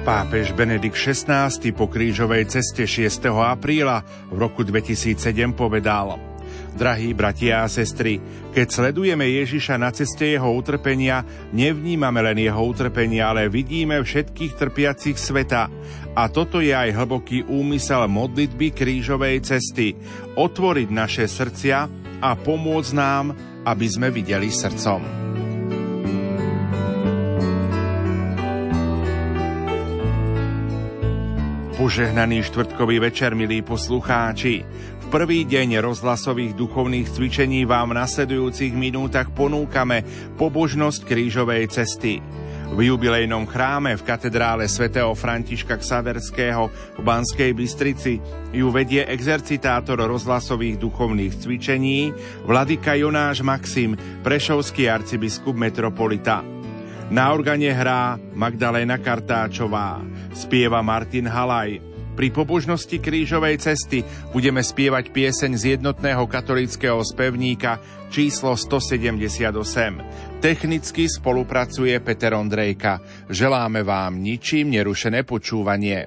Pápež Benedikt XVI po krížovej ceste 6. apríla v roku 2007 povedal: Drahí bratia a sestry, keď sledujeme Ježiša na ceste jeho utrpenia, nevnímame len jeho utrpenie, ale vidíme všetkých trpiacich sveta. A toto je aj hlboký úmysel modlitby krížovej cesty. Otvoriť naše srdcia a pomôcť nám, aby sme videli srdcom. Požehnaný štvrtkový večer, milí poslucháči. V prvý deň rozhlasových duchovných cvičení vám v nasledujúcich minútach ponúkame pobožnosť krížovej cesty. V jubilejnom chráme v katedrále svätého Františka Xaverského v Banskej Bystrici ju vedie exercitátor rozhlasových duchovných cvičení vladyka Jonáš Maxim, prešovský arcibiskup metropolita. Na organe hrá Magdaléna Kartáčová, spieva Martin Halaj. Pri pobožnosti krížovej cesty budeme spievať pieseň z jednotného katolíckeho spevníka číslo 178. Technicky spolupracuje Peter Ondrejka. Želáme vám ničím nerušené počúvanie.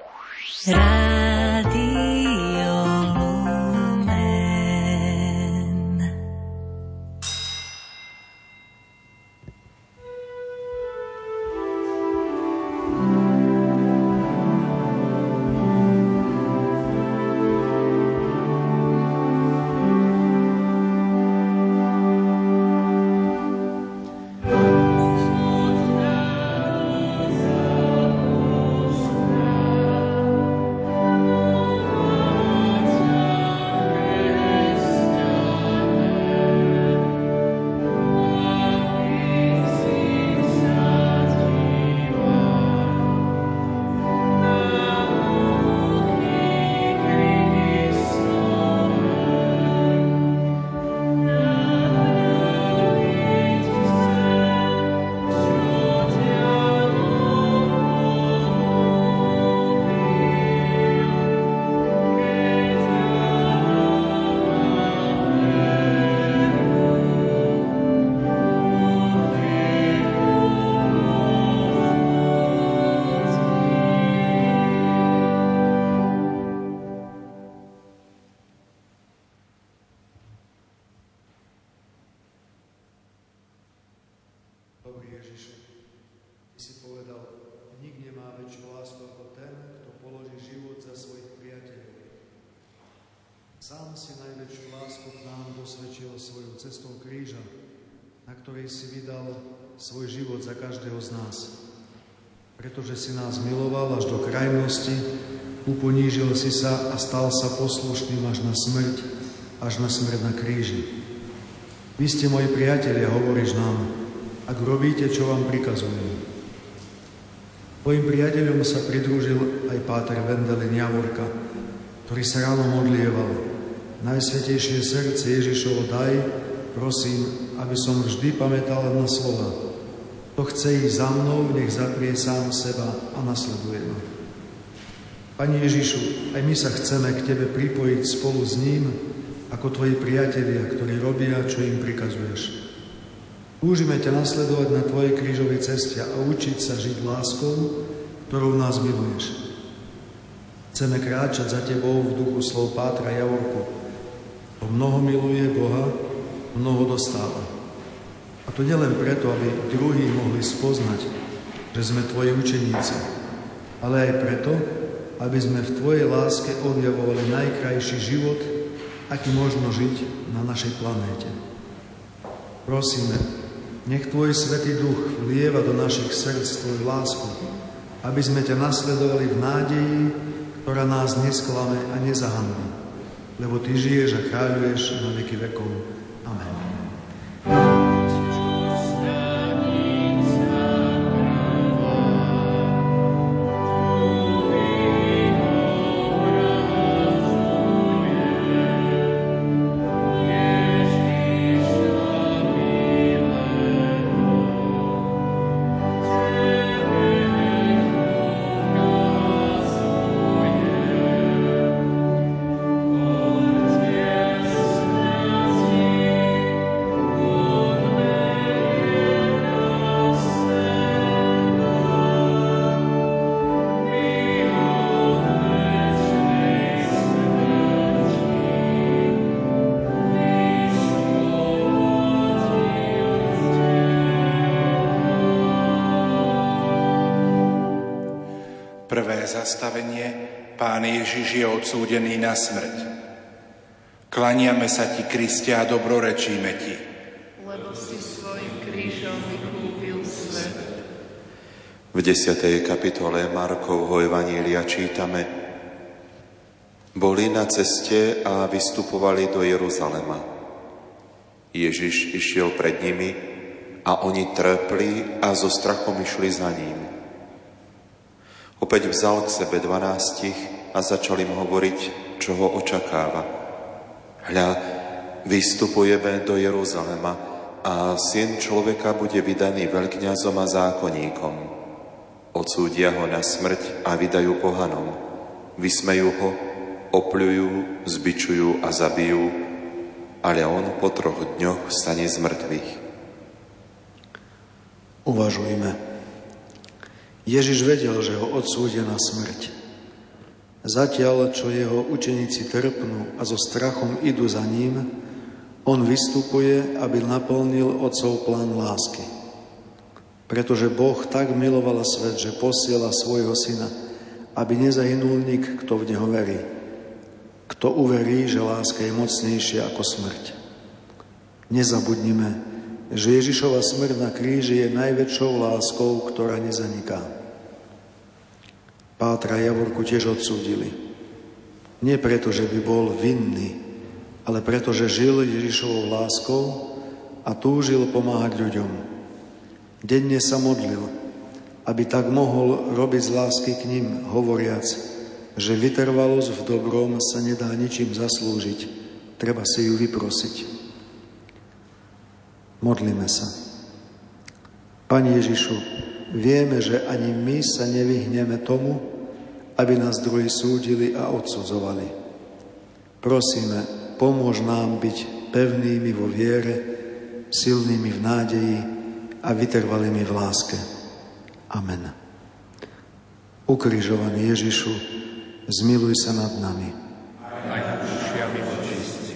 Sám si najväčšiu lásku k nám dosvedčil svojou cestou kríža, na ktorej si vydal svoj život za každého z nás. Pretože si nás miloval až do krajnosti, uponížil si sa a stal sa poslušným až na smrť na kríži. Vy ste moji priatelia, hovoríš nám, ak robíte, čo vám prikazujem. Tvojim priateľom sa pridružil aj páter Vendelin Javorka, ktorý sa ráno modlieval: Najsvätejšie srdce Ježišovo daj, prosím, aby som vždy pamätal na slova. Kto chce ísť za mnou, nech zaprie sám seba a nasleduje ma. Pane Ježišu, aj my sa chceme k Tebe pripojiť spolu s ním, ako Tvoji priatelia, ktorí robia, čo im prikazuješ. Túžime ťa nasledovať na Tvojej krížovej ceste a učiť sa žiť láskou, ktorou nás miluješ. Chceme kráčať za Tebou v duchu slov pátra Javorku. To mnoho miluje Boha, mnoho dostáva. A to nielen preto, aby druhí mohli spoznať, že sme Tvoji učeníci, ale aj preto, aby sme v Tvojej láske objavovali najkrajší život, aký možno žiť na našej planéte. Prosíme, nech Tvoj Svätý Duch vlieva do našich srdc Tvoju lásku, aby sme ťa nasledovali v nádeji, ktorá nás nesklame a nezahanbí. Lebo Ty žiješ a kráľuješ na veky vekov. Amen. Prvé zastavenie. Pán Ježiš je odsúdený na smrť. Klaniame sa ti, Kriste, a dobrorečíme ti. Lebo si svojim krížom vykúpil svet. V 10. kapitole Markovho evanília čítame: Boli na ceste a vystupovali do Jeruzalema. Ježiš išiel pred nimi a oni trpli a so strachom išli za ním. Opäť vzal k sebe 12 a začal im hovoriť, čo ho očakáva. Hľa, vystupujeme do Jeruzalema a Syn človeka bude vydaný veľkňazom a zákonníkom. Odsúdia ho na smrť a vydajú pohanom. Vysmejú ho, opľujú, zbičujú a zabijú, ale on po 3 dňoch vstane z mŕtvych. Uvažujme. Ježiš vedel, že ho odsúdia na smrť. Zatiaľ, čo jeho učeníci trpnú a so strachom idú za ním, on vystupuje, aby naplnil Otcov plán lásky. Pretože Boh tak miloval svet, že posiela svojho Syna, aby nezahynul nik, kto v Neho verí. Kto uverí, že láska je mocnejšia ako smrť. Nezabudnime, že Ježišova smrť na kríži je najväčšou láskou, ktorá nezaniká. Pátra Javorku tiež odsúdili. Nie preto, že by bol vinný, ale preto, že žil Ježišovou láskou a túžil pomáhať ľuďom. Denne sa modlil, aby tak mohol robiť z lásky k nim, hovoriac, že vytrvalosť v dobrom sa nedá ničím zaslúžiť, treba si ju vyprosiť. Modlíme sa. Pane Ježišu, vieme, že ani my sa nevyhneme tomu, aby nás druhí súdili a odsudzovali. Prosíme, pomôž nám byť pevnými vo viere, silnými v nádeji a vytrvalými v láske. Amen. Ukrižovaný Ježišu, zmiluj sa nad nami. Najdušiami očistci.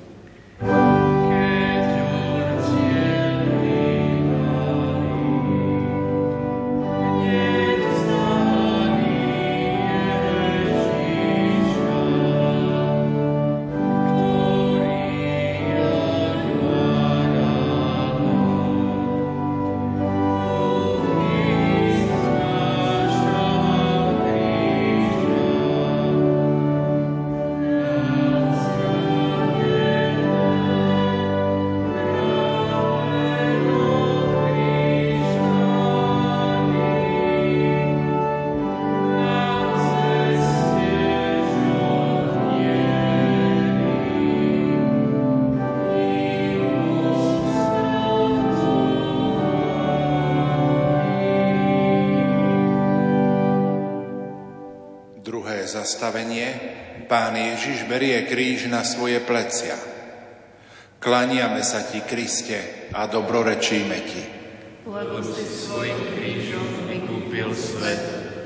Zastavenie. Pán Ježiš berie kríž na svoje plecia. Klaniame sa ti, Kriste, a dobrorečíme ti. Lebo si svojim krížom vykúpil svet.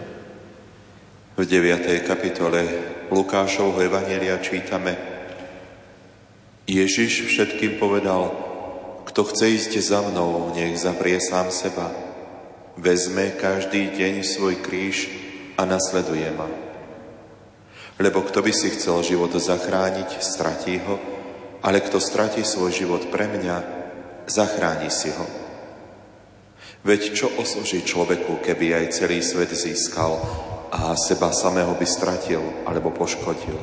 V 9. kapitole Lukášovho evanjelia čítame: Ježiš všetkým povedal: Kto chce ísť za mnou, nech zaprie sám seba. Vezme každý deň svoj kríž a nasleduje ma. Lebo kto by si chcel život zachrániť, stratí ho, ale kto stratí svoj život pre mňa, zachráni si ho. Veď čo osoží človeku, keby aj celý svet získal a seba samého by stratil alebo poškodil?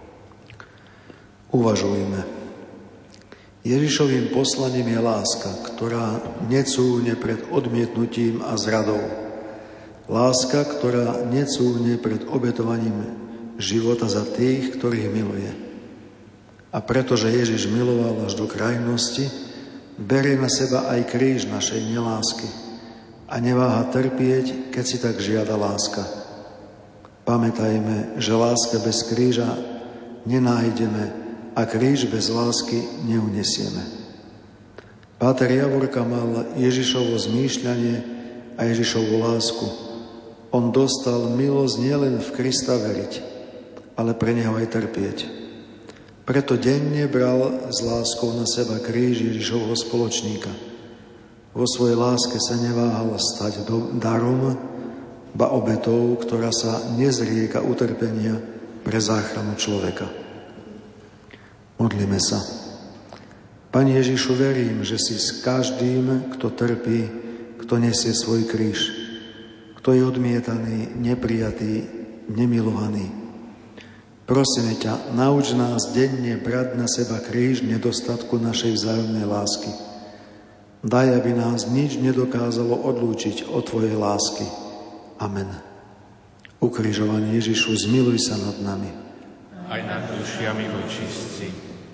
Uvažujme. Ježišovým poslaním je láska, ktorá necúvne pred odmietnutím a zradou. Láska, ktorá necúvne pred obetovaním života za tých, ktorých miluje. A pretože Ježiš miloval až do krajnosti, berie na seba aj kríž našej nelásky a neváha trpieť, keď si tak žiada láska. Pamätajme, že láska bez kríža nenájdeme a kríž bez lásky neunesieme. Páter Javorka mal Ježišovo zmýšľanie a Ježišovu lásku. On dostal milosť nielen v Krista veriť, ale pre neho aj trpieť. Preto denne bral s láskou na seba kríž Ježišovho spoločníka. Vo svojej láske sa neváhal stať darom, ba obetou, ktorá sa nezrieka utrpenia pre záchranu človeka. Modlíme sa. Pane Ježišu, verím, že si s každým, kto trpí, kto nesie svoj kríž, kto je odmietaný, neprijatý, nemilovaný. Prosíme ťa, nauč nás denne brať na seba kríž nedostatku našej vzájomnej lásky. Daj, aby nás nič nedokázalo odlúčiť od tvojej lásky. Amen. Ukrižovaný Ježišu, zmiluj sa nad nami. Aj nad dušiami vočistci.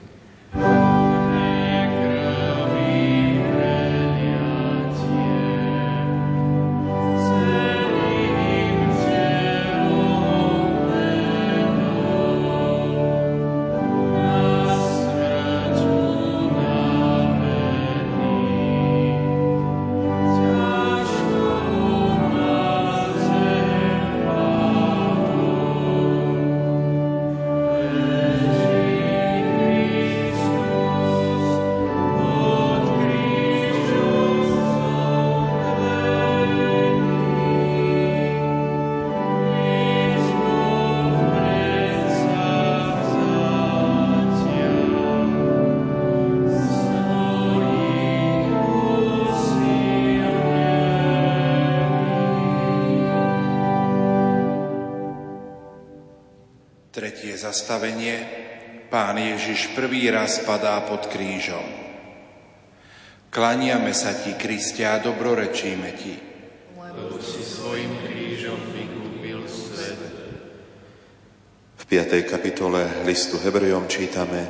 Tretie zastavenie. Pán Ježiš prvý raz padá pod krížom. Klaniame sa ti, Kriste, a dobrorečíme ti. Lebo si svojim krížom vykúpil svet. V 5. kapitole listu Hebrejom čítame: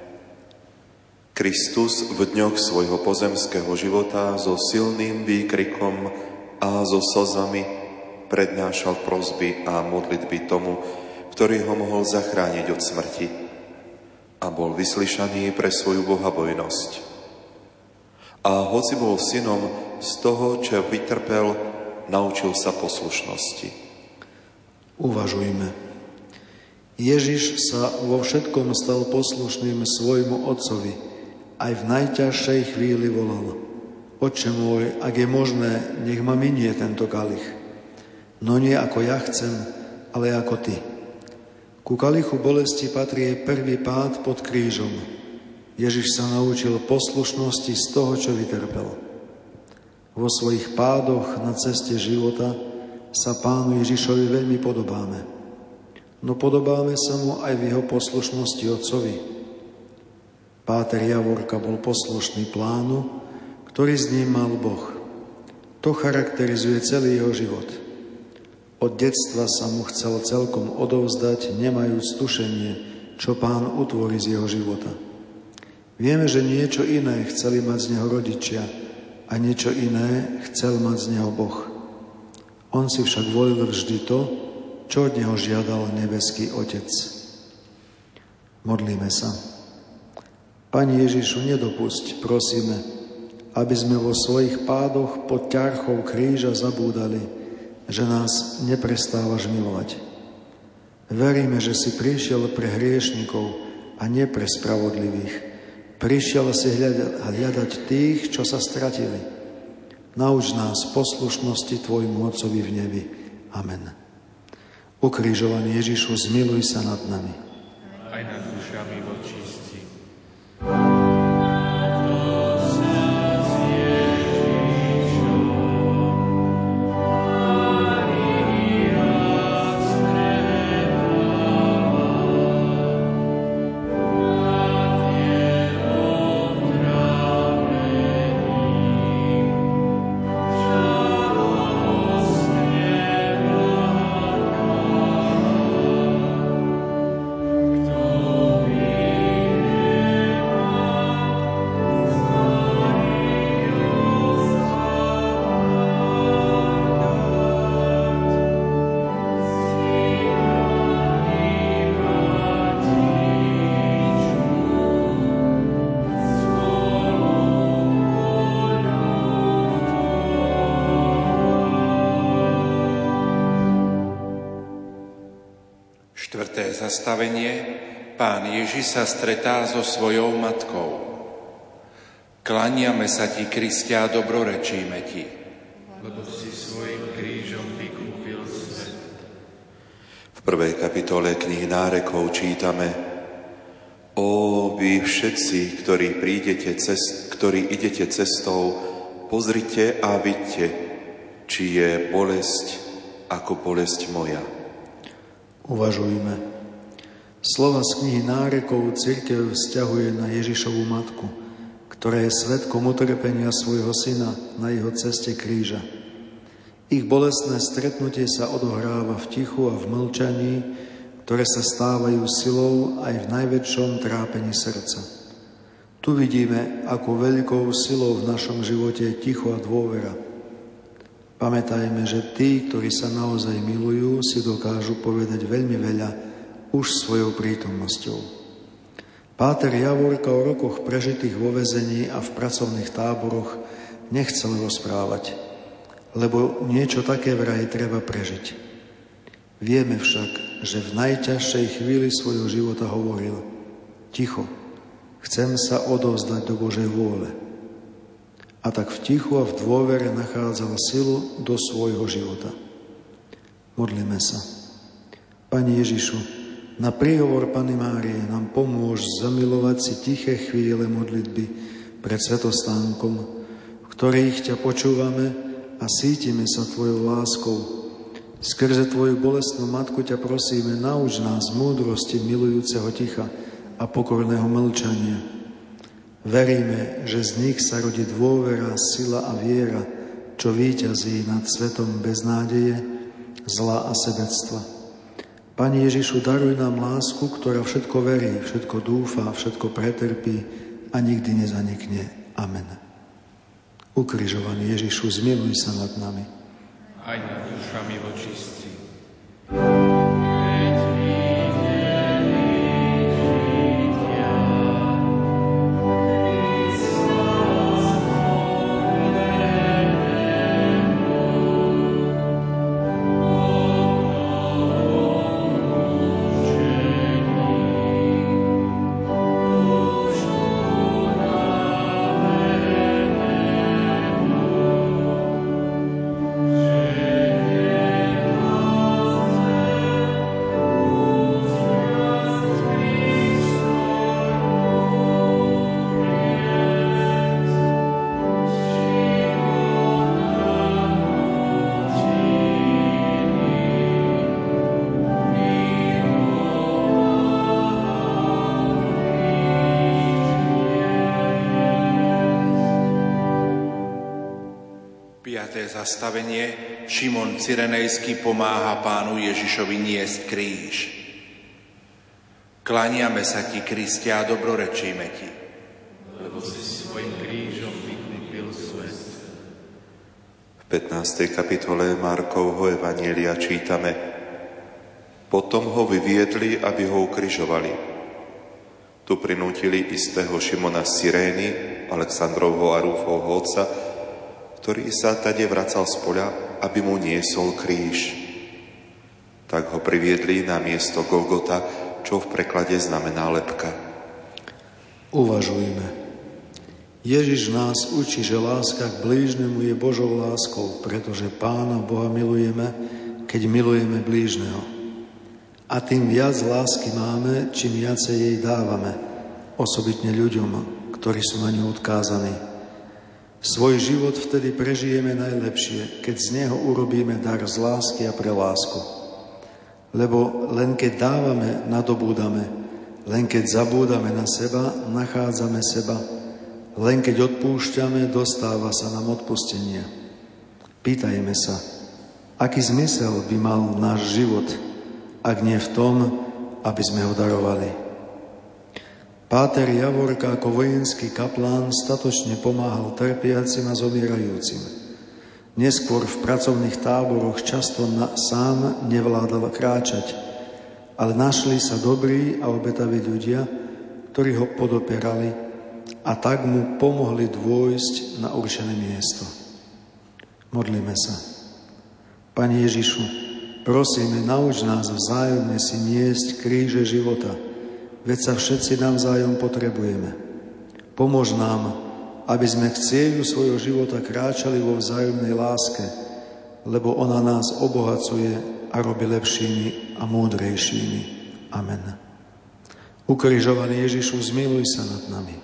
Kristus v dňoch svojho pozemského života so silným výkrikom a so slzami prednášal prosby a modlitby tomu, ktorý ho mohol zachrániť od smrti, a bol vyslyšaný pre svoju bohabojnosť. A hoci bol synom, z toho, čo vytrpel, naučil sa poslušnosti. Uvažujme. Ježiš sa vo všetkom stal poslušným svojmu otcovi. Aj v najťažšej chvíli volal: Otče môj, ak je možné, nech ma minie tento kalich. No nie ako ja chcem, ale ako ty. Ku kalichu bolesti patrí jej prvý pád pod krížom. Ježiš sa naučil poslušnosti z toho, čo vytrpel. Vo svojich pádoch na ceste života sa Pánu Ježišovi veľmi podobáme. No podobáme sa mu aj v jeho poslušnosti Otcovi. Páter Javorka bol poslušný plánu, ktorý s ním mal Boh. To charakterizuje celý jeho život. Od detstva sa mu chcel celkom odovzdať, nemajúc tušenie, čo Pán utvorí z jeho života. Vieme, že niečo iné chceli mať z neho rodičia a niečo iné chcel mať z neho Boh. On si však volil vždy to, čo od neho žiadal nebeský Otec. Modlíme sa. Pani Ježišu, nedopusť, prosíme, aby sme vo svojich pádoch pod ťarchou kríža zabúdali, že nás neprestávaš milovať. Veríme, že si prišiel pre hriešnikov a nie pre spravodlivých. Prišiel si hľadať tých, čo sa stratili. Nauč nás poslušnosti tvojmu Otcovi v nebi. Amen. Ukrižovaný Ježišu, zmiluj sa nad nami. Aj nad dušami vočistci. Štvrté zastavenie. Pán Ježiš sa stretá so svojou matkou. Klaniame sa ti, Kriste, a dobrorečíme ti. Lebo si svojim krížom vykúpil prvej kapitole knihy Nárekov čítame: Ó, vy všetci, ktorí idete cestou, pozrite a vidte, či je bolesť ako bolesť moja. Uvažujme. Slova z knihy Nárekov cirkev vzťahuje na Ježišovu matku, ktorá je svedkom utrpenia svojho syna na jeho ceste kríža. Ich bolestné stretnutie sa odohráva v tichu a v mlčaní, ktoré sa stávajú silou aj v najväčšom trápení srdca. Tu vidíme, ako veľkou silou v našom živote je ticho a dôvera. Pamätajme, že tí, ktorí sa naozaj milujú, si dokážu povedať veľmi veľa už svojou prítomnosťou. Páter Javorka o rokoch prežitých vo väzení a v pracovných táboroch nechcel rozprávať, lebo niečo také vraj treba prežiť. Vieme však, že v najťažšej chvíli svojho života hovoril: ticho, chcem sa odovzdať do Božej vôle. A tak v tichu a v dôvere nachádzal silu do svojho života. Modlíme sa. Pane Ježišu, na príhovor Panny Márie nám pomôž zamilovať si tiché chvíle modlitby pred svätostánkom, v ktorých ťa počúvame a sítime sa Tvojou láskou. Skrze Tvoju bolestnú matku ťa prosíme, nauč nás múdrosti milujúceho ticha a pokorného mlčania. Veríme, že z nich sa rodí dôvera, sila a viera, čo víťazí nad svetom beznádeje, zla a sebectva. Pane Ježišu, daruj nám lásku, ktorá všetko verí, všetko dúfa, všetko pretrpí a nikdy nezanikne. Amen. Ukrižovaný Ježišu, zmiluj sa nad nami. Aj nad dušami vočistí. Zastavenie. Šimon Cyrenejský pomáha Pánu Ježišovi niesť kríž. Klaniame sa Ti, Kriste, a dobrorečíme Ti, lebo si svojim krížom vykúpil svet. V 15. kapitole Markovho evanjelia čítame: Potom ho vyviedli, aby ho ukrižovali. Tu prinútili istého Šimona z Cyrény, Alexandrovho a Rúfovho otca, ktorý sa tade vracal z poľa, aby mu niesol kríž. Tak ho priviedli na miesto Golgota, čo v preklade znamená lebka. Uvažujme. Ježiš nás učí, že láska k blížnemu je Božou láskou, pretože Pána Boha milujeme, keď milujeme blížneho. A tým viac lásky máme, čím viacej jej dávame, osobitne ľuďom, ktorí sú na ňu odkázaní. Svoj život vtedy prežijeme najlepšie, keď z neho urobíme dar z lásky a pre lásku. Lebo len keď dávame, nadobúdame, len keď zabúdame na seba, nachádzame seba, len keď odpúšťame, dostáva sa nám odpustenie. Pýtajme sa, aký zmysel by mal náš život, ak nie v tom, aby sme ho darovali. Páter Javorka ako vojenský kaplán statočne pomáhal trpiacim a zomierajúcim. Neskôr v pracovných táboroch často sám nevládal kráčať, ale našli sa dobrí a obetaví ľudia, ktorí ho podopierali a tak mu pomohli dôjsť na určené miesto. Modlíme sa. Pane Ježišu, prosíme, nauč nás vzájomne si niesť kríže života, veď sa všetci navzájom potrebujeme. Pomôž nám, aby sme k cieľu svojho života kráčali vo vzájomnej láske, lebo ona nás obohacuje a robí lepšími a múdrejšími. Amen. Ukrižovaný Ježišu, zmiluj sa nad nami.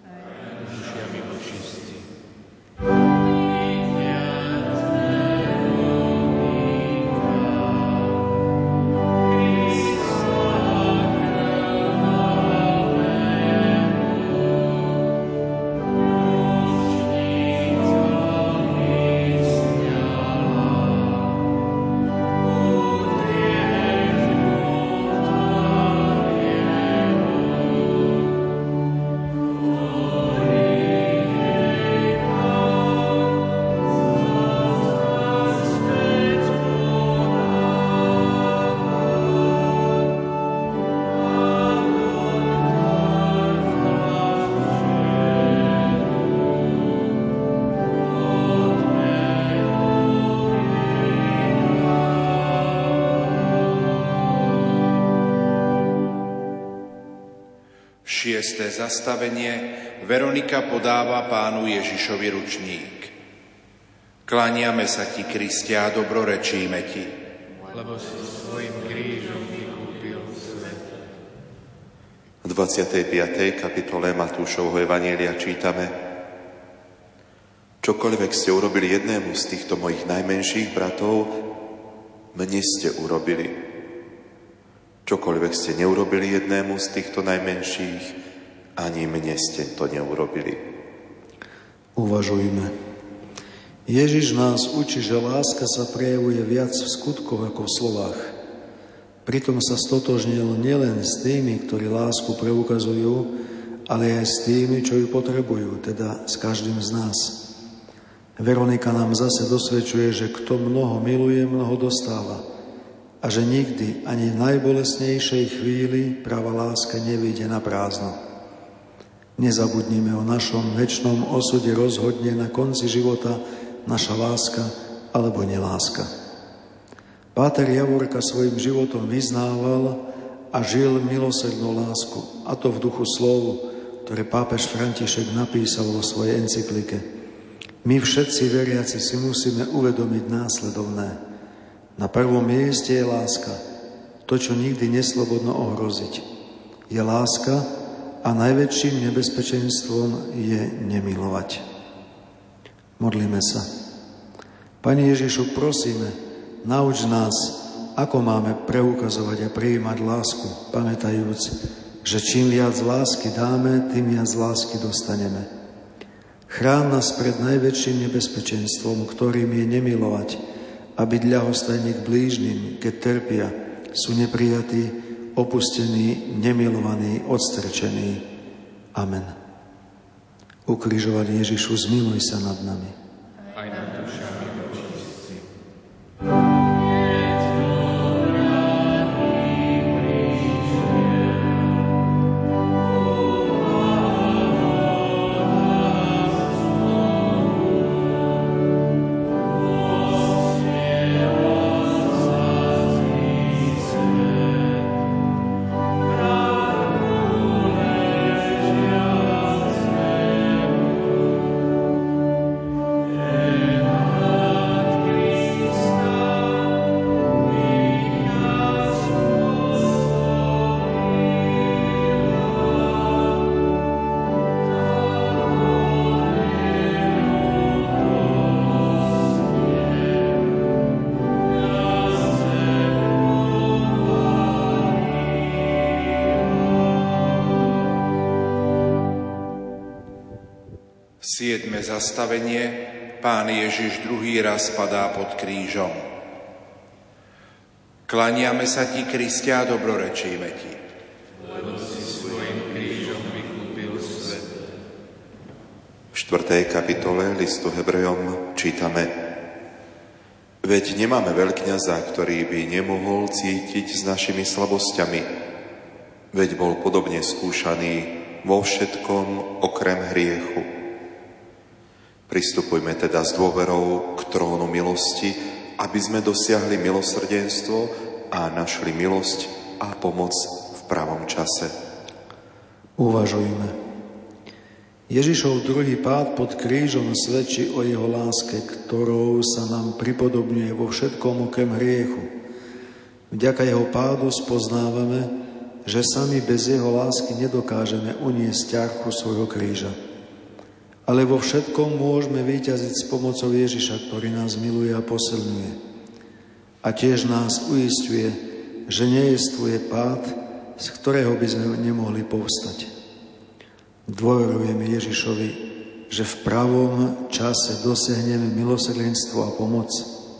Šiesté zastavenie. Veronika podáva Pánu Ježišovi ručník. Kláňame sa ti, Kriste, a dobrorečíme ti, lebo si svojim krížom vykúpil svet. V 25. kapitole Matúšovho evanjelia čítame: Čokoľvek ste urobili jednému z týchto mojich najmenších bratov, mne ste urobili. Čokoľvek ste neurobili jednému z týchto najmenších, ani mne ste to neurobili. Uvažujme. Ježiš nás učí, že láska sa prejavuje viac v skutkoch ako v slovách. Pritom sa stotožnil nielen s tými, ktorí lásku preukazujú, ale aj s tými, čo ju potrebujú, teda s každým z nás. Veronika nám zase dosvedčuje, že kto mnoho miluje, mnoho dostáva. A že nikdy, ani v najbolestnejšej chvíli, práva láska nevyjde na prázdno. Nezabudnime, o našom večnom osude rozhodne na konci života naša láska alebo neláska. Páter Javorka svojim životom vyznával a žil milosrdnú lásku, a to v duchu slov, ktoré pápež František napísal vo svojej encyklike. My všetci veriaci si musíme uvedomiť následovné. Na prvom mieste je láska, to, čo nikdy neslobodno ohroziť. Je láska a najväčším nebezpečenstvom je nemilovať. Modlíme sa. Pane Ježišu, prosíme, nauč nás, ako máme preukazovať a prijímať lásku, pamätajúc, že čím viac lásky dáme, tým viac lásky dostaneme. Chráň nás pred najväčším nebezpečenstvom, ktorým je nemilovať, a byť ľahostajný k blížnym, keď trpia, sú neprijatí, opustení, nemilovaní, odstrčení. Amen. Ukrižovaný Ježišu, zmiluj sa nad nami. Aj nad dušami očistci. Siedme zastavenie. Pán Ježiš druhý raz padá pod krížom. Kláňame sa ti, Kriste, a dobrorečíme ti, lebo si svojim krížom vykúpil svet. V 4. kapitole listu Hebrejom čítame: Veď nemáme veľkňaza, ktorý by nemohol cítiť s našimi slabosťami, veď bol podobne skúšaný vo všetkom okrem hriechu. Pristupujme teda s dôverou k trónu milosti, aby sme dosiahli milosrdenstvo a našli milosť a pomoc v pravom čase. Uvažujme. Ježišov druhý pád pod krížom svedčí o jeho láske, ktorou sa nám pripodobňuje vo všetkom okrem hriechu. Vďaka jeho pádu spoznávame, že sami bez jeho lásky nedokážeme uniesť ťarchu svojho kríža. Ale vo všetkom môžeme víťaziť s pomocou Ježiša, ktorý nás miluje a posilňuje. A tiež nás uisťuje, že nejestvuje pád, z ktorého by sme nemohli povstať. Dôverujeme Ježišovi, že v pravom čase dosiahneme milosrdenstvo a pomoc.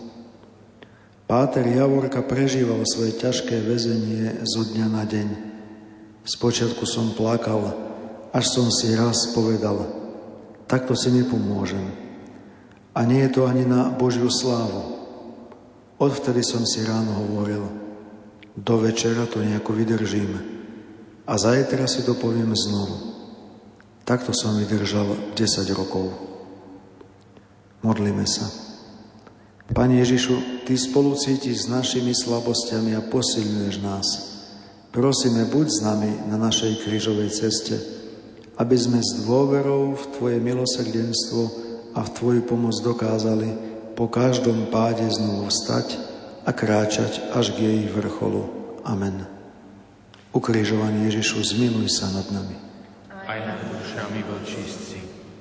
Páter Javorka prežíval svoje ťažké väzenie zo dňa na deň. Spočiatku som plakal, až som si raz povedal, takto si nepomôžem. A nie je to ani na Božiu slávu. Odvtedy som si ráno hovoril, do večera to nejako vydržím a zajtra si to poviem znovu. Takto som vydržal 10 rokov. Modlíme sa. Pane Ježišu, Ty spolu cítiš s našimi slabosťami a posilňuješ nás. Prosíme, buď s nami na našej krížovej ceste, aby sme s dôverou v Tvoje milosrdenstvo a v Tvoju pomoc dokázali po každom páde znovu vstať a kráčať až k jej vrcholu. Amen. Ukrižovaný Ježišu, zmiluj sa nad nami. Aj nad dušami vočistci.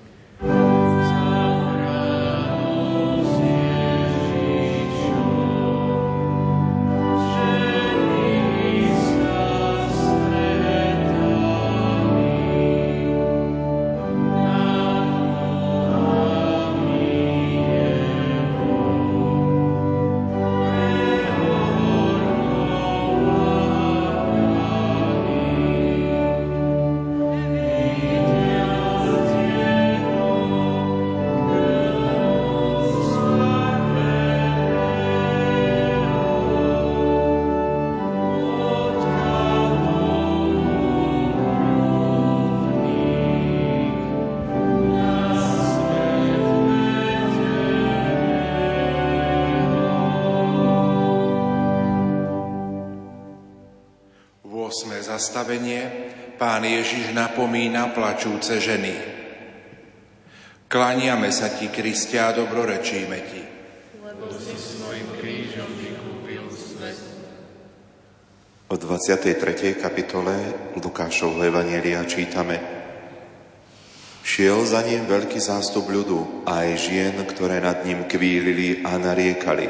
Zastavenie. Pán Ježiš napomína plačúce ženy. Kláňame sa Ti, Kriste, a dobrorečíme Ti. Lebo si svojim krížom vykúpil svet. V 23. kapitole Lukášovho evanjelia čítame: Šiel za ním veľký zástup ľudu a aj žien, ktoré nad ním kvílili a nariekali.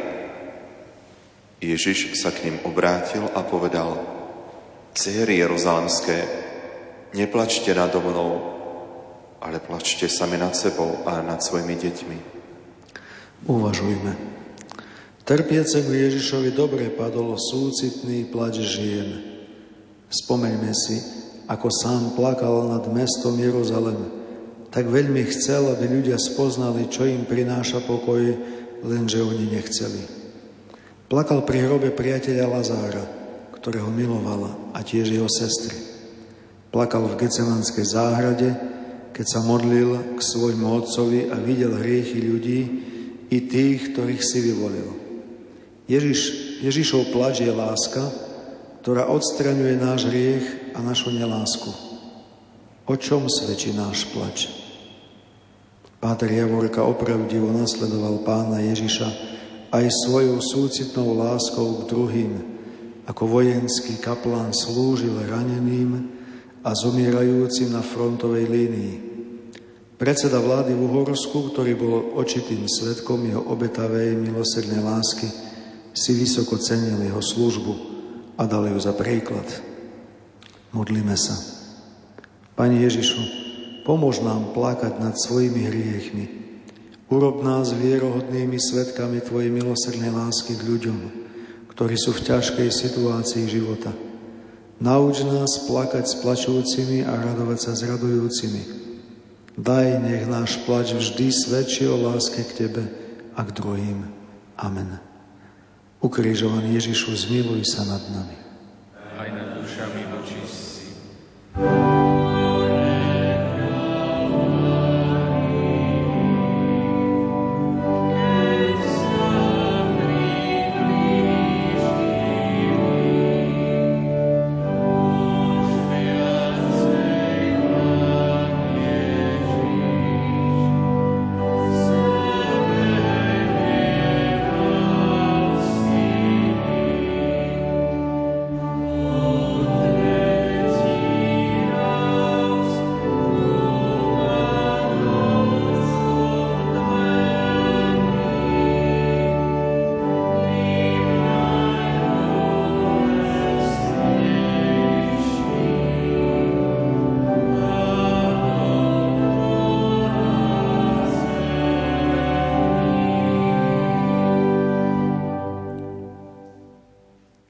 Ježiš sa k ním obrátil a povedal: Céry jeruzalemské, neplačte nado mnou, ale plačte sami nad sebou a nad svojimi deťmi. Uvažujme. Trpiecemu Ježišovi dobre padol súcitný plač žien. Spomeňme si, ako sám plakal nad mestom Jeruzalem. Tak veľmi chcel, aby ľudia spoznali, čo im prináša pokoj, lenže oni nechceli. Plakal pri hrobe priateľa Lazára, ktorého milovala, a tiež jeho sestry. Plakal v Getsemanskej záhrade, keď sa modlil k svojmu otcovi a videl hriechy ľudí i tých, ktorých si vyvolil. Ježišov plač je láska, ktorá odstraňuje náš hriech a našu nelásku. O čom svedčí náš plač? Páter Javorka opravdivo nasledoval Pána Ježiša aj svojou súcitnou láskou k druhým. Ako vojenský kaplán slúžil raneným a zomierajúcim na frontovej línii. Predseda vlády v Uhorsku, ktorý bol očitým svedkom jeho obetavej milosrdnej lásky, si vysoko cenil jeho službu a dal ju za príklad. Modlíme sa. Pane Ježišu, pomôž nám plakať nad svojimi hriechmi. Urob nás vierohodnými svedkami Tvojej milosrdnej lásky k ľuďom, ktorí sú v ťažkej situácii života. Nauč nás plakať s plačúcimi a radovať sa s radujúcimi. Daj, nech náš plač vždy svedčí o láske k Tebe a k druhým. Amen. Ukrižovaný Ježišu, zmiluj sa nad nami. Aj nad dušami vočistci.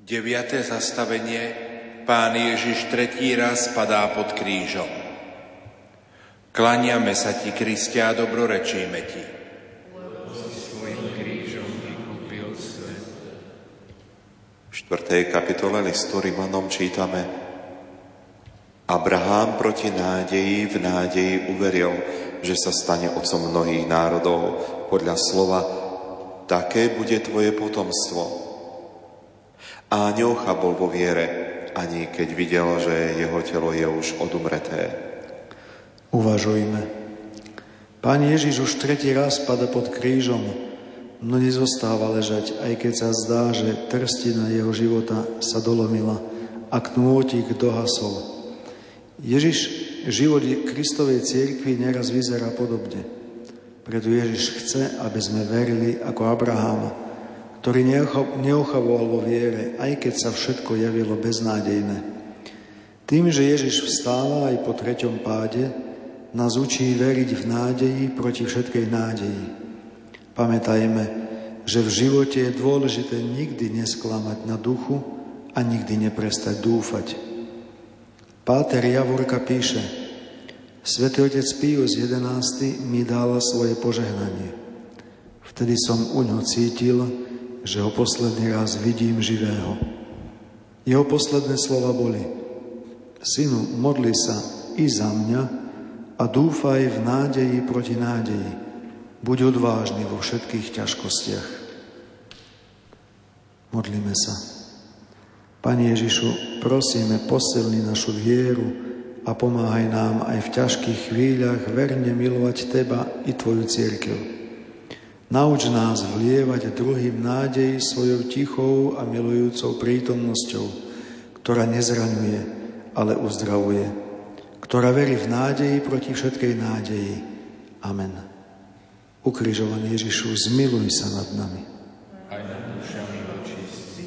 9. zastavenie. Pán Ježiš 3. raz padá pod krížom. Kláňame sa ti, Kriste, a dobrorečíme ti. Lebo si svojim krížom vykúpil svet. V 4. kapitole listu Rimanom čítame: Abrahám proti nádeji v nádeji uveril, že sa stane otcom mnohých národov. Podľa slova, také bude tvoje potomstvo. A neochabol vo viere, ani keď videl, že jeho telo je už odumreté. Uvažujme. Pán Ježiš už 3. raz pada pod krížom, no nezostáva ležať, aj keď sa zdá, že trstina jeho života sa dolomila a knôtik dohasol. Ježiš život Kristovej cirkvi neraz vyzerá podobne. Preto Ježiš chce, aby sme verili ako Abraham, ktorý neochavoval vo viere, aj keď sa všetko javilo beznádejné. Tým, že Ježiš vstáva aj po 3. páde, nás učí veriť v nádeji proti všetkej nádeji. Pamätajme, že v živote je dôležité nikdy nesklamať na duchu a nikdy neprestať dúfať. Páter Javorka píše: Svätý otec Pius XI mi dal svoje požehnanie. Vtedy som uňho cítil, že ho posledný raz vidím živého. Jeho posledné slova boli: Synu, modli sa i za mňa a dúfaj v nádeji proti nádeji. Buď odvážny vo všetkých ťažkostiach. Modlíme sa. Pane Ježišu, prosíme, posilni našu vieru a pomáhaj nám aj v ťažkých chvíľach verne milovať Teba i Tvoju cirkev. Nauč nás vlievať druhým nádej svojou tichou a milujúcou prítomnosťou, ktorá nezraňuje, ale uzdravuje, ktorá verí v nádeji proti všetkej nádeji. Amen. Ukrižovaný Ježišu, zmiluj sa nad nami. Aj nad dušami očistí.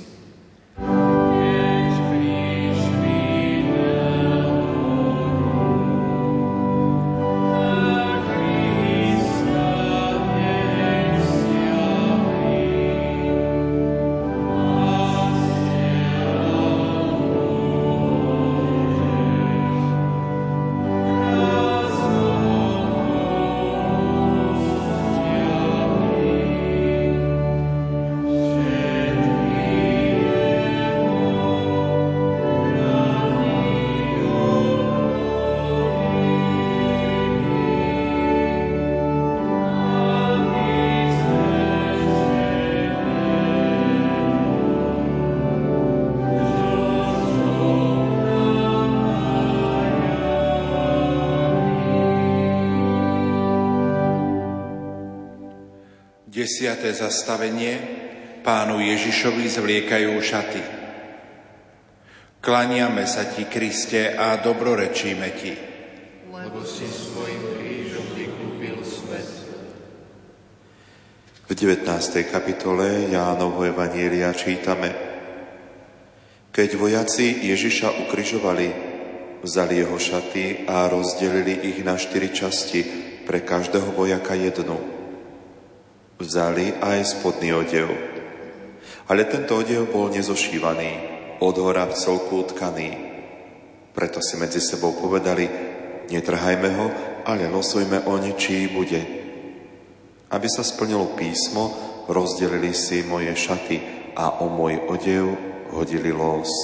Desiate zastavenie. Pánu Ježišovi zvliekajú šaty. Kláňame sa ti, Kriste, a dobrorečíme ti. Lebo si svojim krížom vykúpil svet. V 19. kapitole Jánovho evanjelia čítame: Keď vojaci Ježiša ukrižovali, vzali jeho šaty a rozdelili ich na 4 časti, pre každého vojaka jednu. Vzali aj spodný odev. Ale tento odev bol nezošívaný, odhora v celku utkaný. Preto si medzi sebou povedali: netrhajme ho, ale losujme oň, čí bude. Aby sa splnilo písmo, rozdelili si moje šaty a o môj odev hodili los.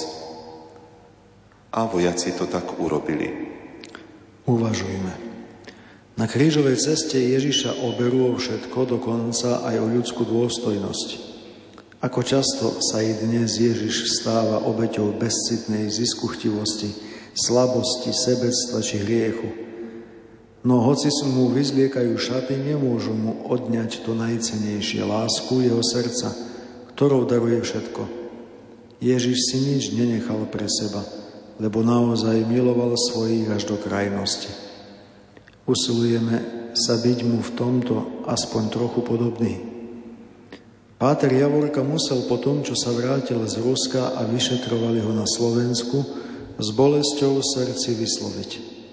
A vojaci to tak urobili. Uvažujme. Na krížovej ceste Ježiša oberú o všetko, dokonca aj o ľudskú dôstojnosť. Ako často sa i dnes Ježiš stáva obeťou bezcitnej ziskuchtivosti, slabosti, sebectva či hriechu. No hoci mu vyzliekajú šaty, nemôžu mu odňať to najcennejšie, lásku jeho srdca, ktorou daruje všetko. Ježiš si nič nenechal pre seba, lebo naozaj miloval svojich až do krajnosti. Usilujeme sa byť mu v tomto aspoň trochu podobný. Páter Javorka musel po tom, čo sa vrátil z Ruska a vyšetrovali ho na Slovensku, s bolesťou v srdci vysloviť: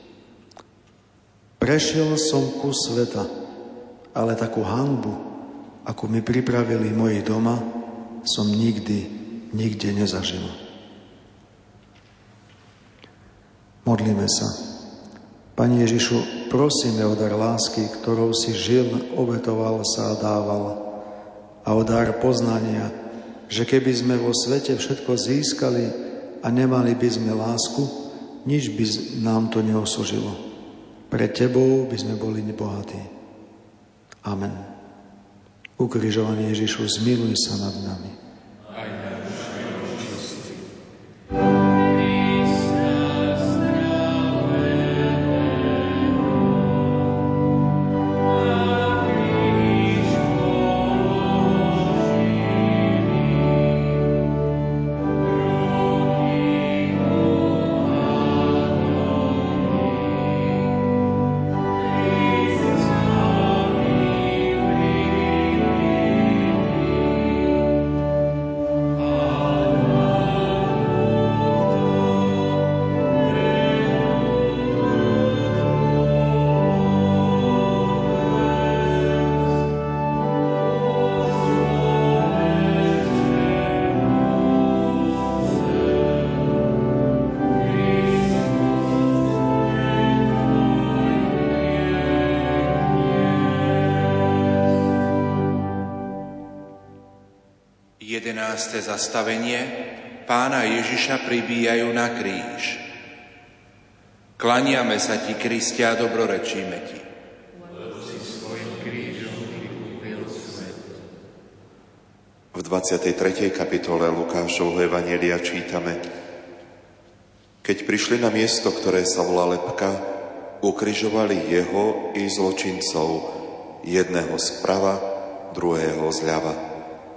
Prešiel som kus sveta, ale takú hanbu, ako mi pripravili moji doma, som nikdy nikde nezažil. Modlíme sa. Pane Ježišu, prosíme o dar lásky, ktorou si žil, obetoval sa a dával. A o dar poznania, že keby sme vo svete všetko získali a nemali by sme lásku, nič by nám to neosožilo. Pre Tebou by sme boli nebohatí. Amen. Ukrižovaný Ježišu, zmiluj sa nad nami. Jedenáste zastavenie. Pána Ježiša pribíjajú na kríž. Klaniame sa Ti, Kriste, a dobrorečíme Ti. Lebo si svojim krížom vykúpil svet. V 23. kapitole Lukášovho evanjelia čítame: Keď prišli na miesto, ktoré sa volá Lebka, ukrižovali jeho i zločincov, jedného zprava, druhého zľava.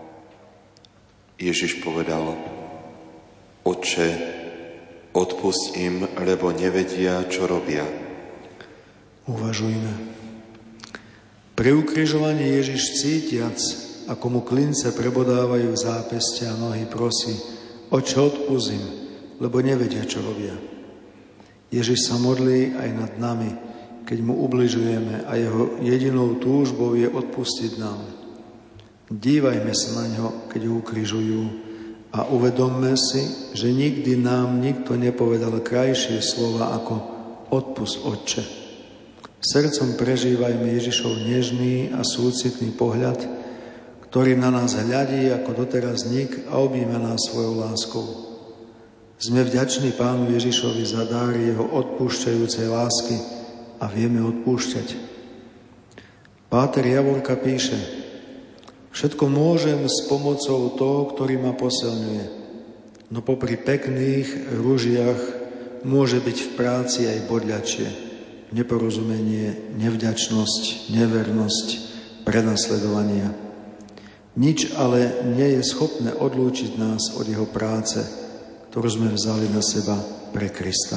Ježiš povedal: Otče, odpusť im, lebo nevedia, čo robia. Uvažujme. Pri ukrižovaní Ježiš cítiac, ako mu klince prebodávajú zápestia a nohy, prosí: Otče, odpusť im, lebo nevedia, čo robia. Ježiš sa modlí aj nad nami, keď mu ubližujeme, a jeho jedinou túžbou je odpustiť nám. Dívajme sa na ňo, keď ho ukrižujú, a uvedomme si, že nikdy nám nikto nepovedal krajšie slova ako odpusť, Otče. Srdcom prežívajme Ježišov nežný a súcitný pohľad, ktorý na nás hľadí ako doteraz nik a objíma nás svojou láskou. Sme vďační Pánu Ježišovi za dar jeho odpúšťajúcej lásky a vieme odpúšťať. Páter Javorka píše: Všetko môžem s pomocou toho, ktorý ma posilňuje. No popri pekných ružiach môže byť v práci aj bodľačie. Neporozumenie, nevďačnosť, nevernosť, prenasledovania. Nič ale nie je schopné odlúčiť nás od jeho práce, ktorú sme vzali na seba pre Krista.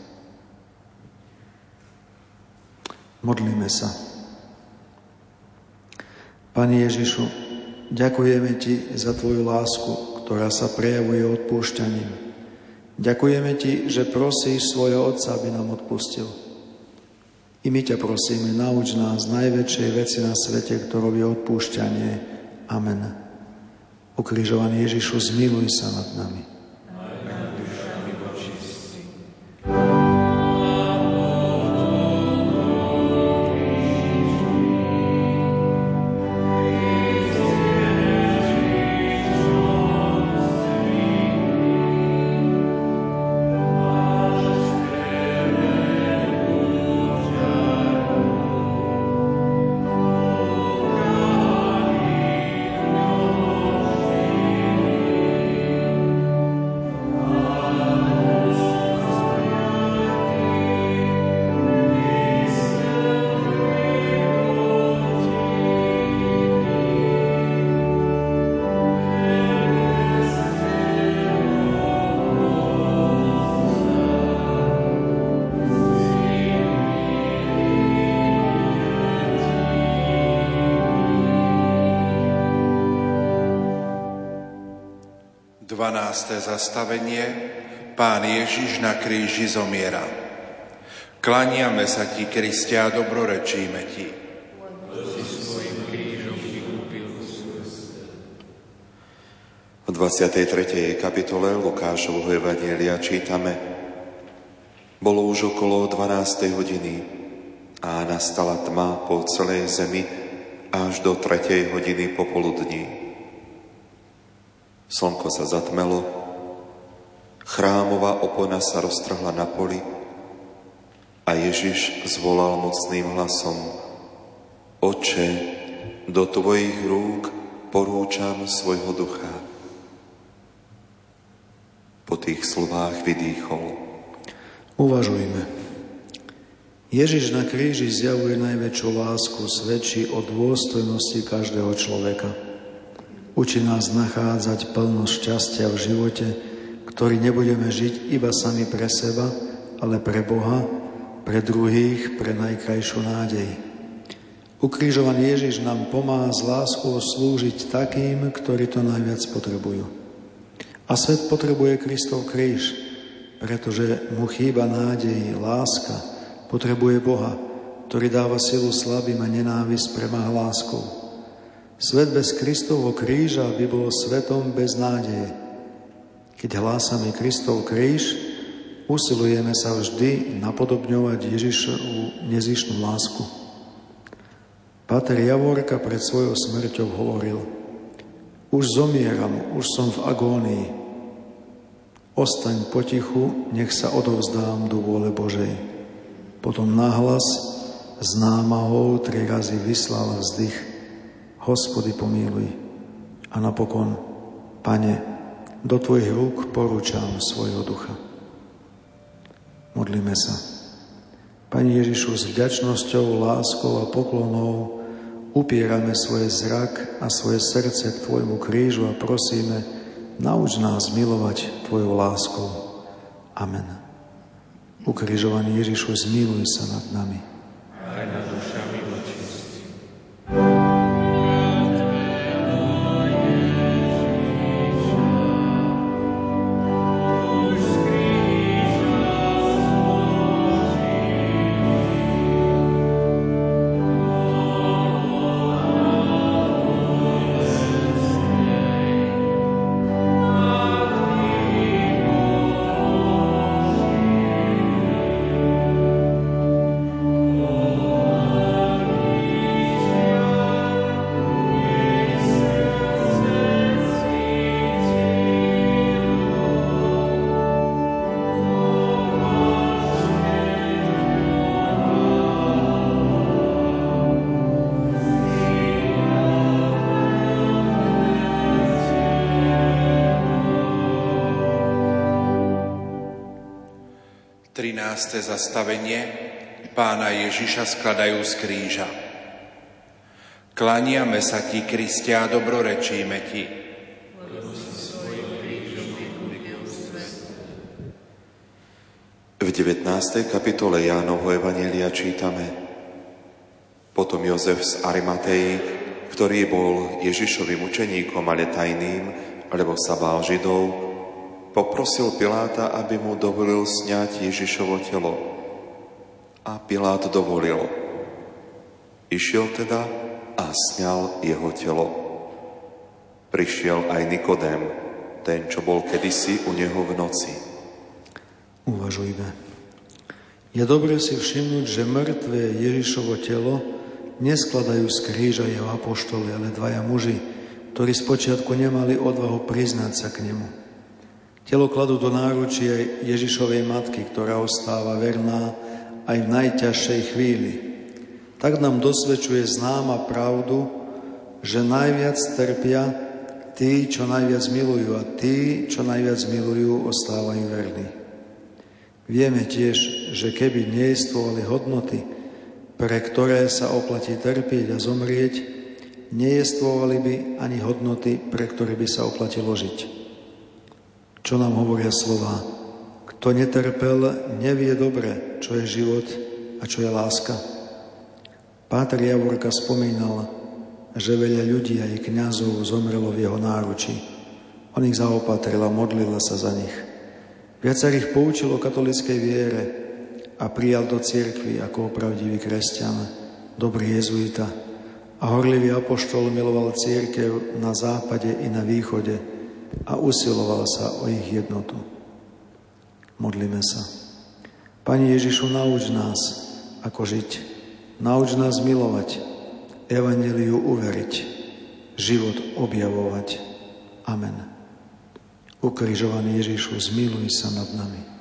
Modlíme sa. Pane Ježišu, ďakujeme Ti za Tvoju lásku, ktorá sa prejavuje odpúšťaním. Ďakujeme Ti, že prosíš svojho Otca, aby nám odpustil. I my ťa prosíme, nauč nás najväčšej veci na svete, ktorou je odpúšťanie. Amen. Ukrižovaný Ježišu, zmiluj sa nad nami. Dvanáste zastavenie. Pán Ježiš na kríži zomiera. Klaniame sa Ti, Kriste, a dobrorečíme Ti. Lebo si svojim krížom vykúpil svet. V 23. kapitole Lukášovho evanjelia čítame: Bolo už okolo 12. hodiny a nastala tma po celej zemi až do 3. hodiny popoludní. Slnko sa zatmelo, chrámová opona sa roztrhla na poli a Ježiš zvolal mocným hlasom: Otče, do tvojich rúk porúčam svojho ducha. Po tých slovách vydýchol. Uvažujme. Ježiš na kríži zjavuje najväčšiu lásku, svedčí o dôstojnosti každého človeka. Učí nás nachádzať plnosť šťastia v živote, ktorý nebudeme žiť iba sami pre seba, ale pre Boha, pre druhých, pre najkrajšiu nádej. Ukrižovaný Ježiš nám pomáha s láskou slúžiť takým, ktorí to najviac potrebujú. A svet potrebuje Kristov kríž, pretože mu chýba nádej, láska, potrebuje Boha, ktorý dáva silu slabým a nenávisť premáha láskou. Svet bez Kristovho kríža by bol svetom bez nádeje. Keď hlásame Kristov kríž, usilujeme sa vždy napodobňovať Ježišovu nezištnú lásku. Páter Javorka pred svojou smrťou hovoril: Už zomieram, už som v agónii. Ostaň potichu, nech sa odovzdám do vôle Božej. Potom nahlas s námahou 3 razy vyslal vzdych: Hospody, pomíluj. A napokon: Pane, do tvojich rúk porúčam svojho ducha. Modlíme sa. Pane Ježišu, s vďačnosťou, láskou a poklonou upierame svoj zrak a svoje srdce k tvojmu krížu a prosíme, nauč nás milovať tvojou láskou. Amen. Ukrižovaný Ježišu, zmiluj sa nad nami. Aj nad dušami očistí. Zastavenie. Pána Ježiša skladajú z kríža. Klaniame sa ti, Kriste, a dobrorečíme ti. V 19. kapitole Jánovho evanjelia čítame: Potom Jozef z Arimatei, ktorý bol Ježišovým učeníkom, ale tajným, lebo sa bál Židov, poprosil Piláta, aby mu dovolil sňať Ježišovo telo. A Pilát dovolil. Išiel teda a sňal jeho telo. Prišiel aj Nikodém, ten, čo bol kedysi u neho v noci. Uvažujme. Je dobre si všimnúť, že mŕtve Ježišovo telo neskladajú z kríža jeho apoštoli, ale 2 muži, ktorí spočiatku nemali odvahu priznať sa k nemu. Telo kladú do náručia Ježišovej matky, ktorá ostáva verná aj v najťažšej chvíli. Tak nám dosvedčuje známa pravdu, že najviac trpia tí, čo najviac milujú, a tí, čo najviac milujú, ostávajú verní. Vieme tiež, že keby nejestvovali hodnoty, pre ktoré sa oplatí trpieť a zomrieť, nejestvovali by ani hodnoty, pre ktoré by sa oplatilo žiť. Čo nám hovoria slová? Kto netrpel, nevie dobre, čo je život a čo je láska. Páter Javorka spomínal, že veľa ľudí aj kňazov zomrelo v jeho náručí. On ich zaopatril a modlil sa za nich. Viacerých poučil o katolíckej viere a prijal do cirkvi ako opravdivý kresťan, dobrý jezuita a horlivý apoštol miloval cirkev na západe i na východe, a usiloval sa o ich jednotu. Modlíme sa. Pane Ježišu, nauč nás, ako žiť. Nauč nás milovať, evanjeliu uveriť, život objavovať. Amen. Ukrižovaný Ježišu, zmiluj sa nad nami.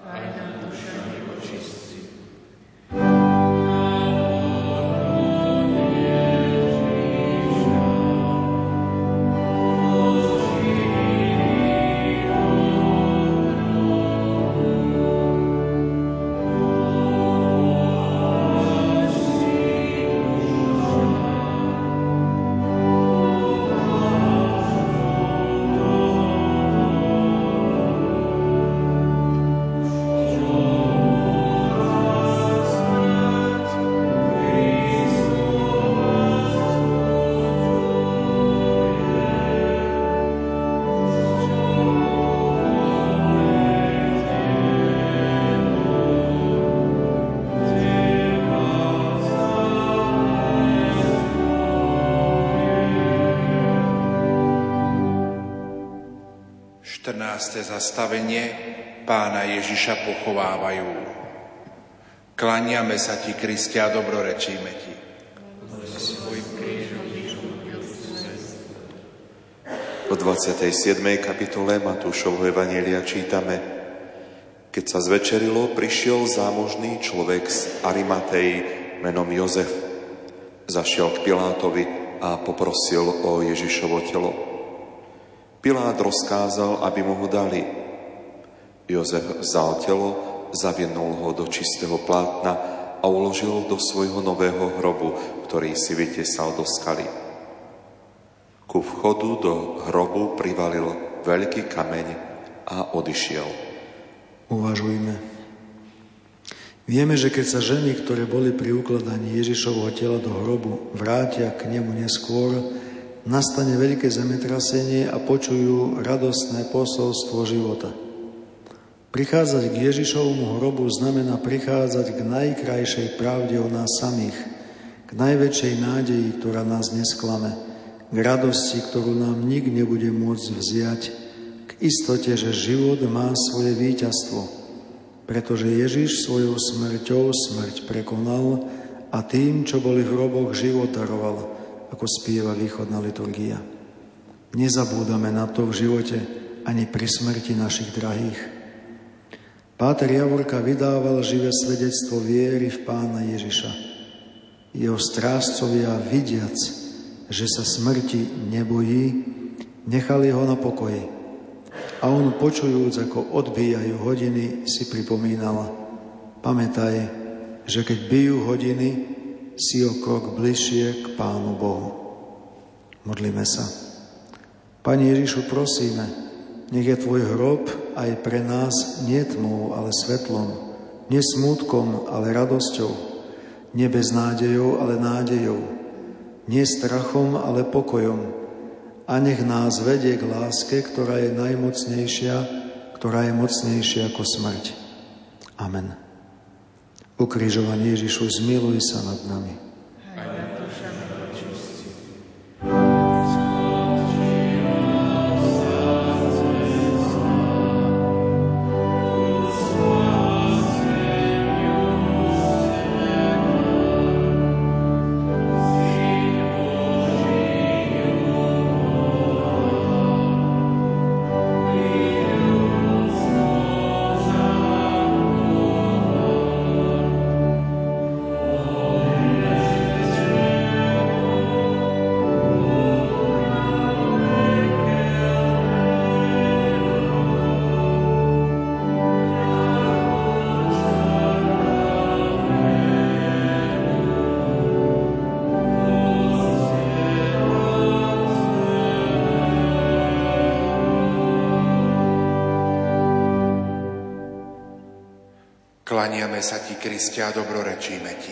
Zastavenie Pána Ježiša pochovávajú. Klaniame sa ti, Kriste, a dobrorečíme ti. V 27. kapitole Matúšovho evanjelia čítame: Keď sa zvečerilo, prišiel zámožný človek z Arimatei menom Jozef. Zašiel k Pilátovi a poprosil o Ježišovo telo. Pilát rozkázal, aby mu ho dali. Jozef vzal telo, zavienul ho do čistého plátna a uložil do svojho nového hrobu, ktorý si vytesal do skaly. Ku vchodu do hrobu privalil veľký kameň a odišiel. Uvažujme. Vieme, že keď sa ženy, ktoré boli pri ukladaní Ježišovho tela do hrobu, vrátia k nemu neskôr, nastane veľké zemetrasenie a počujú radostné posolstvo života. Prichádzať k Ježišovmu hrobu znamená prichádzať k najkrajšej pravde o nás samých, k najväčšej nádeji, ktorá nás nesklame, k radosti, ktorú nám nik nebude môcť vziať, k istote, že život má svoje víťazstvo, pretože Ježiš svojou smrťou smrť prekonal a tým, čo boli v hroboch, život daroval, ako spieva východná liturgia. Nezabúdame na to v živote ani pri smrti našich drahých. Páter Javorka vydával živé svedectvo viery v Pána Ježiša. Jeho strážcovia, vidiac, že sa smrti nebojí, nechali ho na pokoji. A on, počujúc, ako odbíjajú hodiny, si pripomínal: pamätaj, že keď bijú hodiny, si o krok bližšie k Pánu Bohu. Modlíme sa. Pane Ježišu, prosíme, nech je tvoj hrob aj pre nás nie tmou, ale svetlom, nie smútkom, ale radosťou, nie beznádejou, ale nádejou, nie strachom, ale pokojom. A nech nás vedie k láske, ktorá je najmocnejšia, ktorá je mocnejšia ako smrť. Amen. Ukrižovaný Ježišu, zmiluj sa nad nami. Klaniame sa ti, Kriste, a dobrorečíme ti.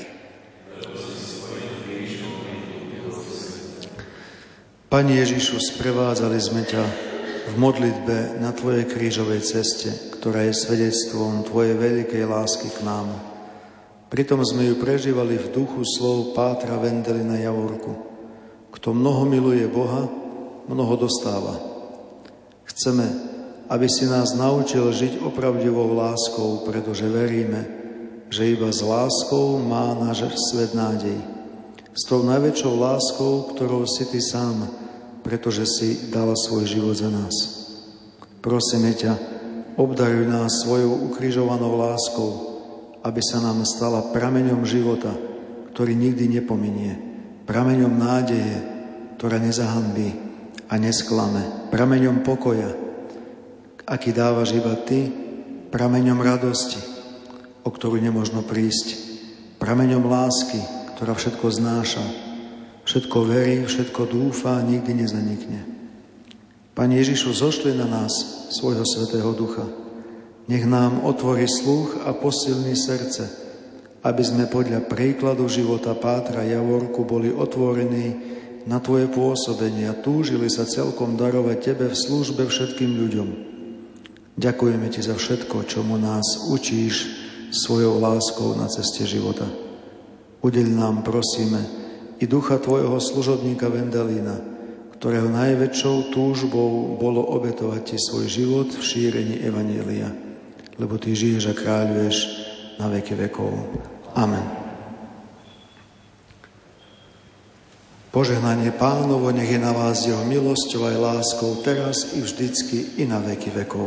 Pane Ježišu, sprevádzali sme ťa v modlitbe na tvojej krížovej ceste, ktorá je svedectvom tvojej veľkej lásky k nám. Pritom sme ju prežívali v duchu slov pátra Vendelina Javorku. Kto mnoho miluje Boha, mnoho dostáva. Chceme, aby si nás naučil žiť opravdivou láskou, pretože veríme, že iba s láskou má náš svet nádej. S tou najväčšou láskou, ktorou si Ty sám, pretože si dal svoj život za nás. Prosíme ťa, obdaruj nás svojou ukrižovanou láskou, aby sa nám stala prameňom života, ktorý nikdy nepominie, prameňom nádeje, ktorá nezahanbí a nesklame, prameňom pokoja, aký dávaš iba Ty, prameňom radosti, o ktorú nemožno prísť, prameňom lásky, ktorá všetko znáša, všetko verí, všetko dúfa a nikdy nezanikne. Pane Ježišu, zošli na nás svojho Svätého Ducha. Nech nám otvorí sluch a posilní srdce, aby sme podľa príkladu života Pátra Javorku boli otvorení na Tvoje pôsobenie a túžili sa celkom darovať Tebe v službe všetkým ľuďom. Ďakujeme Ti za všetko, čomu nás učíš svojou láskou na ceste života. Udeľ nám, prosíme, i ducha Tvojho služobníka Vendelína, ktorého najväčšou túžbou bolo obetovať Ti svoj život v šírení evanjelia, lebo Ty žiješ a kráľuješ na veky vekov. Amen. Požehnanie Pánovo, nech je na vás jeho milosťou aj láskou teraz i vždycky i na veky vekov.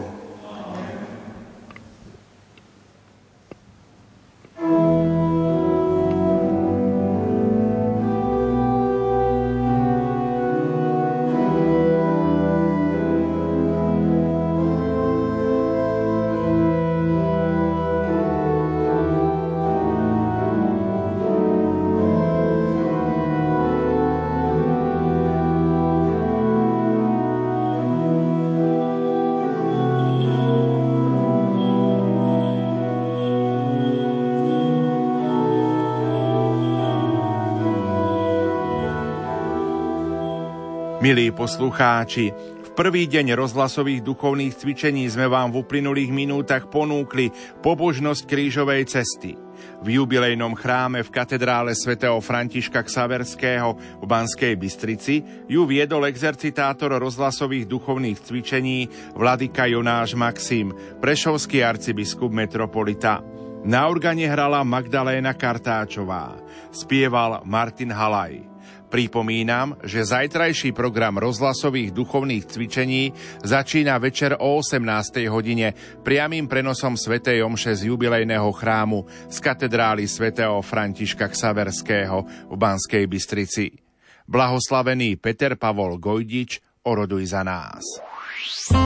Milí poslucháči, v prvý deň rozhlasových duchovných cvičení sme vám v uplynulých minútach ponúkli pobožnosť krížovej cesty. V jubilejnom chráme v katedrále svätého Františka Xaverského v Banskej Bystrici ju viedol exercitátor rozhlasových duchovných cvičení vladyka Jonáš Maxim, prešovský arcibiskup metropolita. Na organe hrala Magdaléna Kartáčová, spieval Martin Halaj. Pripomínam, že zajtrajší program rozhlasových duchovných cvičení začína večer o 18. hodine priamym prenosom svätej omše z jubilejného chrámu z katedrály svätého Františka Xaverského v Banskej Bystrici. Blahoslavený Peter Pavol Gojdič, oroduj za nás.